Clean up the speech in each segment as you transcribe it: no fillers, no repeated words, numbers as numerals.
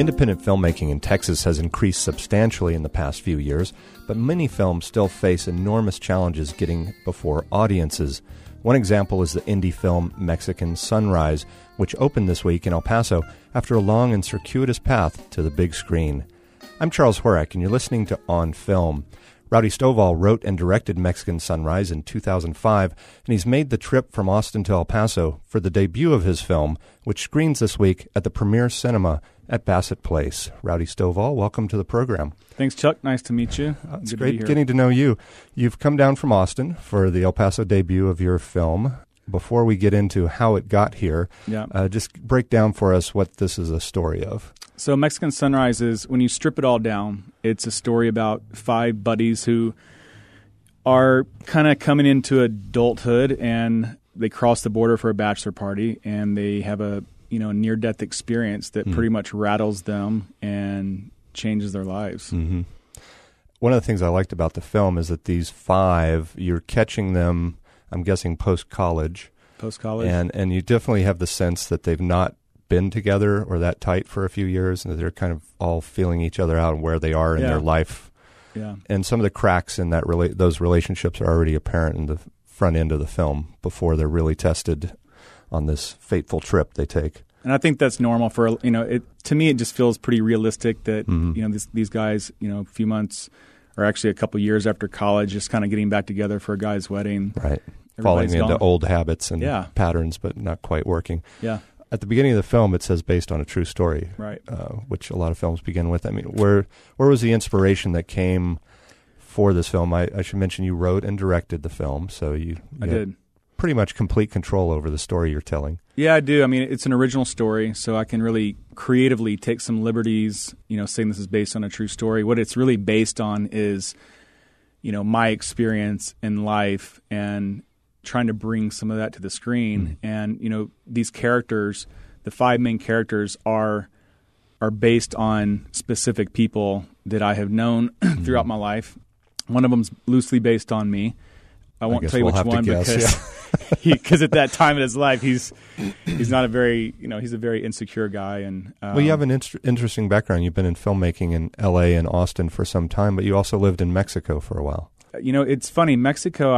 Independent filmmaking in Texas has increased substantially in the past few years, but many films still face enormous challenges getting before audiences. One example is the indie film Mexican Sunrise, which opened this week in El Paso after a long and circuitous path to the big screen. I'm Charles Horak, and you're listening to On Film. Rowdy Stovall wrote and directed Mexican Sunrise in 2005, and he's made the trip from Austin to El Paso for the debut of his film, which screens this week at the Premier Cinema at Bassett Place. Rowdy Stovall, welcome to the program. Thanks, Chuck. Nice to meet you. It's great getting to know you. You've come down from Austin for the El Paso debut of your film. Before we get into how it got here, just break down for us what this is a story of. So Mexican Sunrise is, when you strip it all down, it's a story about five buddies who are kind of coming into adulthood, and they cross the border for a bachelor party, and they have a near-death experience that pretty much rattles them and changes their lives. Mm-hmm. One of the things I liked about the film is that these five, you're catching them, I'm guessing, post-college. Post-college. And you definitely have the sense that they've not been together or that tight for a few years, and that they're kind of all feeling each other out and where they are in their life. Yeah. And some of the cracks in that those relationships are already apparent in the front end of the film before they're really tested on this fateful trip they take. And I think that's normal for, to me it just feels pretty realistic that, these guys, a few months or actually a couple years after college, just kind of getting back together for a guy's wedding. Right. Falling into old habits and patterns, but not quite working. Yeah. At the beginning of the film, it says based on a true story, right? Which a lot of films begin with. I mean, where was the inspiration that came for this film? I should mention you wrote and directed the film, so you did pretty much complete control over the story you're telling. Yeah, I do. I mean, it's an original story, so I can really creatively take some liberties, saying this is based on a true story. What it's really based on is, my experience in life and trying to bring some of that to the screen. And, these characters, the five main characters are based on specific people that I have known throughout my life. One of them's loosely based on me. I won't tell you which one because at that time in his life, he's not a very, he's a very insecure guy. And well, you have an interesting background. You've been in filmmaking in L.A. and Austin for some time, but you also lived in Mexico for a while. It's funny. Mexico,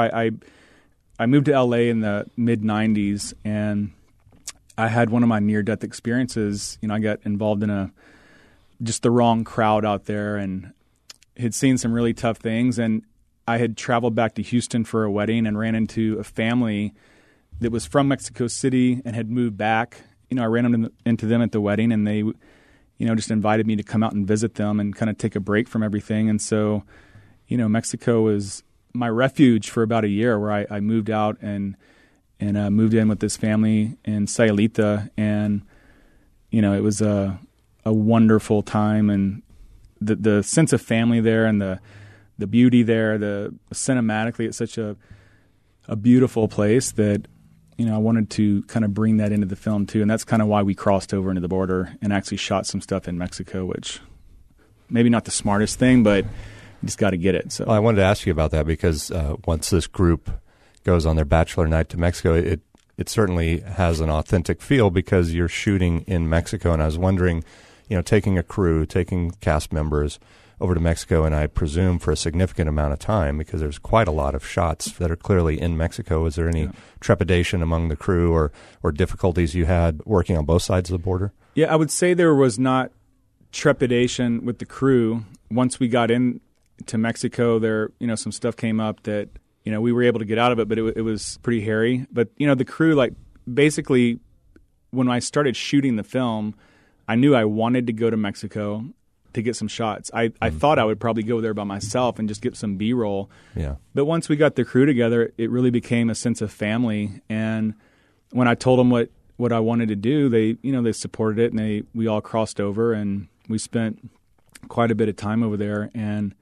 I moved to L.A. in the mid-'90s, and I had one of my near-death experiences. I got involved in just the wrong crowd out there and had seen some really tough things. And I had traveled back to Houston for a wedding and ran into a family that was from Mexico City and had moved back. I ran into them at the wedding, and they, just invited me to come out and visit them and kind of take a break from everything. And so, Mexico was my refuge for about a year, where I moved out and moved in with this family in Sayulita, and it was a wonderful time, and the sense of family there and the beauty there, cinematically, it's such a beautiful place that I wanted to kind of bring that into the film too, and that's kind of why we crossed over into the border and actually shot some stuff in Mexico, which maybe not the smartest thing, but you just got to get it. So I wanted to ask you about that because once this group goes on their bachelor night to Mexico, it certainly has an authentic feel because you're shooting in Mexico. And I was wondering, taking a crew, taking cast members over to Mexico, and I presume for a significant amount of time because there's quite a lot of shots that are clearly in Mexico. Was there any trepidation among the crew or difficulties you had working on both sides of the border? Yeah, I would say there was not trepidation with the crew. Once we got in to Mexico, there, some stuff came up that, we were able to get out of it, but it was pretty hairy. But, the crew, basically, when I started shooting the film, I knew I wanted to go to Mexico to get some shots. I thought I would probably go there by myself and just get some B-roll. Yeah. But once we got the crew together, it really became a sense of family. And when I told them what I wanted to do, they supported it, and we all crossed over, and we spent quite a bit of time over there. And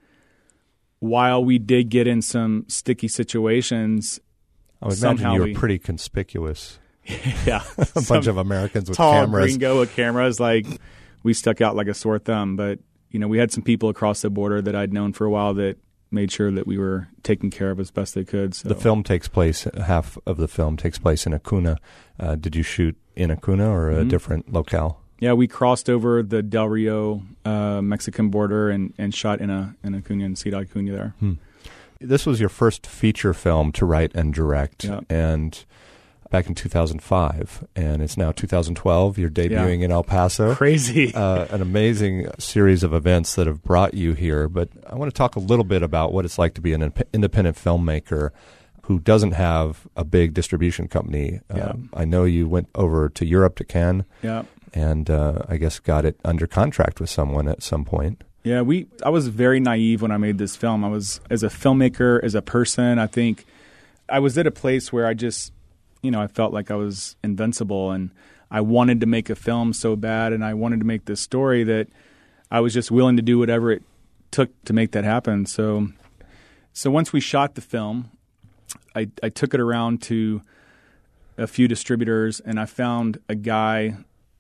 while we did get in some sticky situations, I would imagine you were pretty conspicuous. Yeah. A bunch of Americans with tall cameras. Gringo with cameras, we stuck out like a sore thumb. But, we had some people across the border that I'd known for a while that made sure that we were taken care of as best they could. So. The film takes place, half of the film takes place in Acuna. Did you shoot in Acuna or a different locale? Yeah, we crossed over the Del Rio Mexican border and shot in Acuña, in Ciudad Acuña there. This was your first feature film to write and direct, and back in 2005, and it's now 2012. You're debuting in El Paso. Crazy. An amazing series of events that have brought you here. But I want to talk a little bit about what it's like to be an independent filmmaker who doesn't have a big distribution company. I know you went over to Europe, to Cannes, and I guess got it under contract with someone at some point. Yeah, I was very naive when I made this film. I was, as a filmmaker, as a person, I think I was at a place where I just, I felt like I was invincible, and I wanted to make a film so bad, and I wanted to make this story that I was just willing to do whatever it took to make that happen. So once we shot the film, I took it around to a few distributors, and I found a guy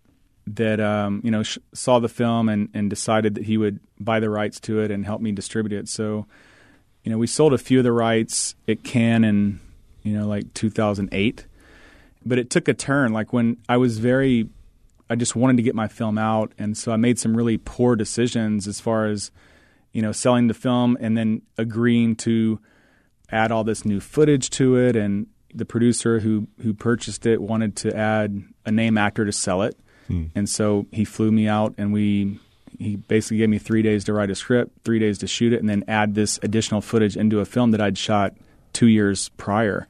that saw the film and decided that he would buy the rights to it and help me distribute it. So, we sold a few of the rights at Cannes in like 2008, but it took a turn. Like when I just wanted to get my film out, and so I made some really poor decisions as far as selling the film and then agreeing to add all this new footage to it. And the producer who purchased it wanted to add a name actor to sell it. And so he flew me out, and he basically gave me 3 days to write a script, 3 days to shoot it, and then add this additional footage into a film that I'd shot 2 years prior.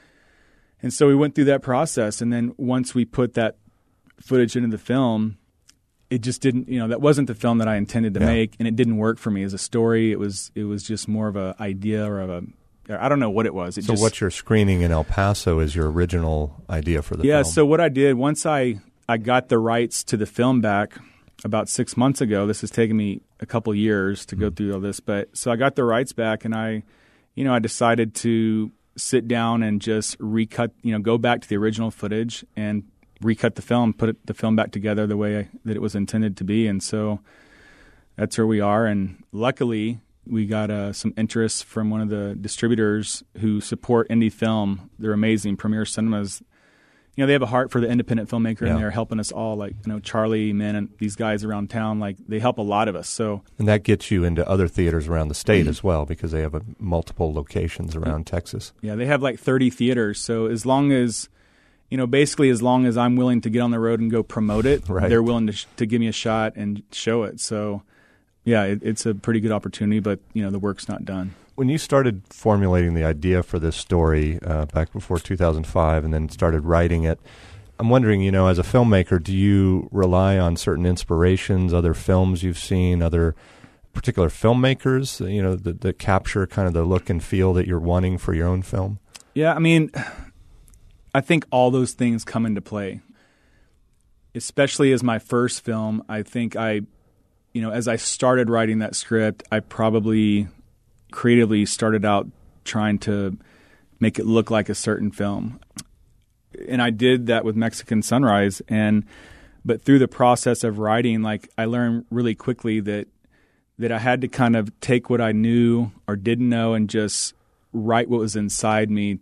And so we went through that process, and then once we put that footage into the film, it just didn't, that wasn't the film that I intended to make, and it didn't work for me as a story. It was just more of an idea or I don't know what it was. So what you're screening in El Paso is your original idea for the film? Yeah, so what I did, once I got the rights to the film back about 6 months ago. This has taken me a couple years to go through all this, but so I got the rights back, and I decided to sit down and just recut, go back to the original footage and recut the film, put the film back together the way that it was intended to be, and so that's where we are. And luckily, we got some interest from one of the distributors who support indie film. They're amazing, Premier Cinemas. They have a heart for the independent filmmaker, and they're helping us all. Like, Charlie, Min, and these guys around town, like, they help a lot of us. So, and that gets you into other theaters around the state as well, because they have multiple locations around Texas. Yeah, they have like 30 theaters. So as long as, basically as long as I'm willing to get on the road and go promote it, they're willing to give me a shot and show it. So, yeah, it's a pretty good opportunity, but, the work's not done. When you started formulating the idea for this story back before 2005 and then started writing it, I'm wondering, as a filmmaker, do you rely on certain inspirations, other films you've seen, other particular filmmakers, that capture kind of the look and feel that you're wanting for your own film? Yeah, I think all those things come into play. Especially as my first film, I think as I started writing that script, I probably creatively started out trying to make it look like a certain film. And I did that with Mexican Sunrise. But through the process of writing, like, I learned really quickly that I had to kind of take what I knew or didn't know and just write what was inside me.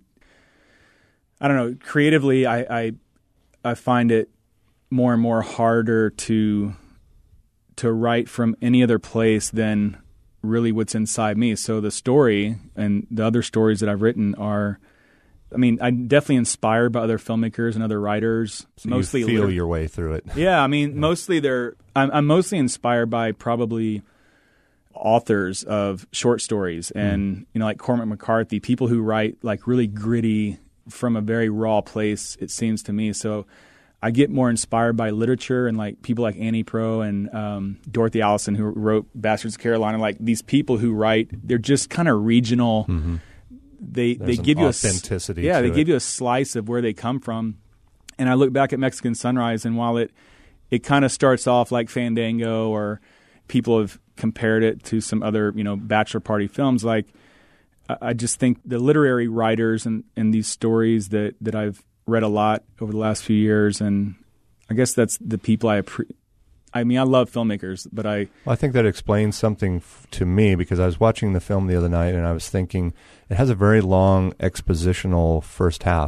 I don't know, creatively, I find it more and more harder to write from any other place than really what's inside me. So the story and the other stories that I've written are, I'm definitely inspired by other filmmakers and other writers. So mostly you feel your way through it. Yeah, mostly I'm mostly inspired by probably authors of short stories and, like Cormac McCarthy, people who write like really gritty from a very raw place, it seems to me. So I get more inspired by literature and like people like Annie Proulx and Dorothy Allison, who wrote Bastards of Carolina. Like these people who write, they're just kind of regional. Mm-hmm. They give you authenticity. They give you a slice of where they come from. And I look back at Mexican Sunrise, and while it kind of starts off like Fandango, or people have compared it to some other bachelor party films, like I just think the literary writers and these stories that I've read a lot over the last few years, and I guess that's the people I love filmmakers, but I think that explains something to me, because I was watching the film the other night and I was thinking it has a very long expositional first half.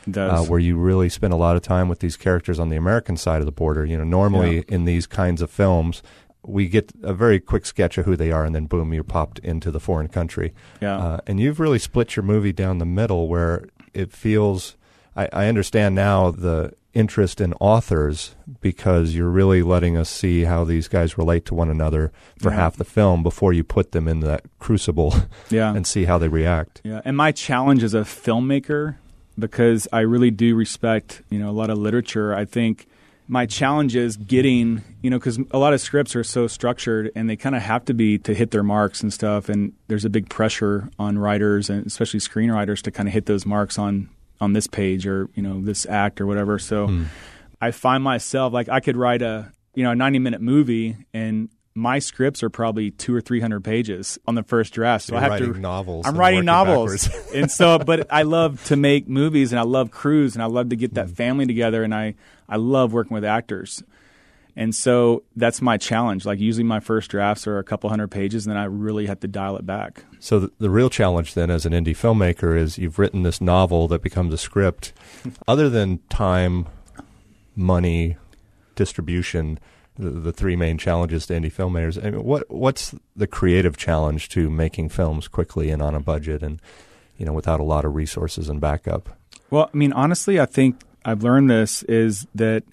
It does. where you really spend a lot of time with these characters on the American side of the border. Normally in these kinds of films, we get a very quick sketch of who they are, and then boom, you're popped into the foreign country. Yeah. And you've really split your movie down the middle, where it feels. I understand now the interest in authors, because you're really letting us see how these guys relate to one another for half the film before you put them in that crucible and see how they react. Yeah, and my challenge as a filmmaker, because I really do respect, a lot of literature, I think my challenge is getting, because a lot of scripts are so structured and they kind of have to be to hit their marks and stuff, and there's a big pressure on writers and especially screenwriters to kind of hit those marks on this page or, this act or whatever. So I find myself, like, I could write a 90-minute movie, and my scripts are probably 200 or 300 pages on the first draft. So You're I have writing to. novels. I'm writing novels, and so. But I love to make movies, and I love crews, and I love to get that family together, and I love working with actors. And so that's my challenge. Like, usually my first drafts are a couple hundred pages, and then I really have to dial it back. So the real challenge then as an indie filmmaker is you've written this novel that becomes a script. Other than time, money, distribution, the three main challenges to indie filmmakers, I mean, what's the creative challenge to making films quickly and on a budget and, without a lot of resources and backup? Well, I mean, honestly, I think I've learned this is that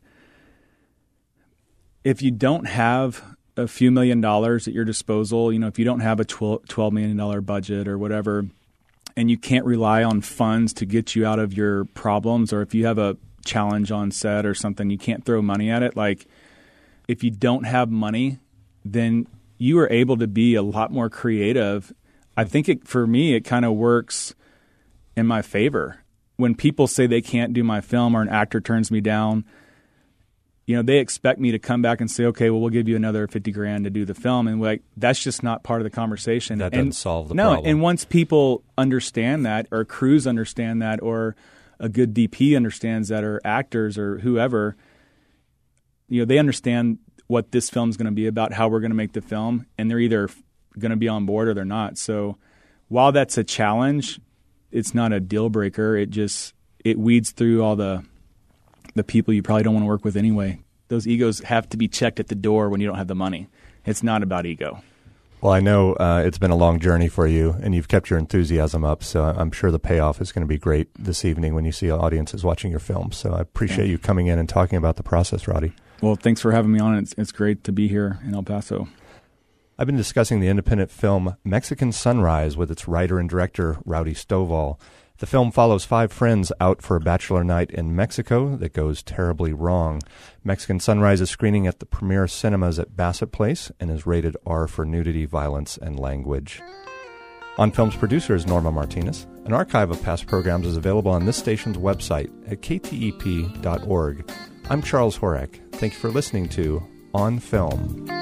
if you don't have a few $1 million at your disposal, if you don't have a $12 million budget or whatever, and you can't rely on funds to get you out of your problems, or if you have a challenge on set or something, you can't throw money at it. Like, if you don't have money, then you are able to be a lot more creative. I think for me, it kind of works in my favor. When people say they can't do my film or an actor turns me down, they expect me to come back and say, okay, well, we'll give you another $50,000 to do the film. And that's just not part of the conversation. That doesn't solve the problem. And once people understand that, or crews understand that, or a good DP understands that, or actors or whoever, they understand what this film's going to be about, how we're going to make the film, and they're either going to be on board or they're not. So while that's a challenge, it's not a deal breaker. It weeds through all the people you probably don't want to work with anyway. Those egos have to be checked at the door when you don't have the money. It's not about ego. Well, I know it's been a long journey for you, and you've kept your enthusiasm up, so I'm sure the payoff is going to be great this evening when you see audiences watching your film. So I appreciate you coming in and talking about the process, Roddy. Well, thanks for having me on. It's great to be here in El Paso. I've been discussing the independent film Mexican Sunrise with its writer and director, Rowdy Stovall. The film follows 5 friends out for a bachelor night in Mexico that goes terribly wrong. Mexican Sunrise is screening at the Premier Cinemas at Bassett Place and is rated R for nudity, violence, and language. On Film's producer is Norma Martinez. An archive of past programs is available on this station's website at ktep.org. I'm Charles Horak. Thank you for listening to On Film.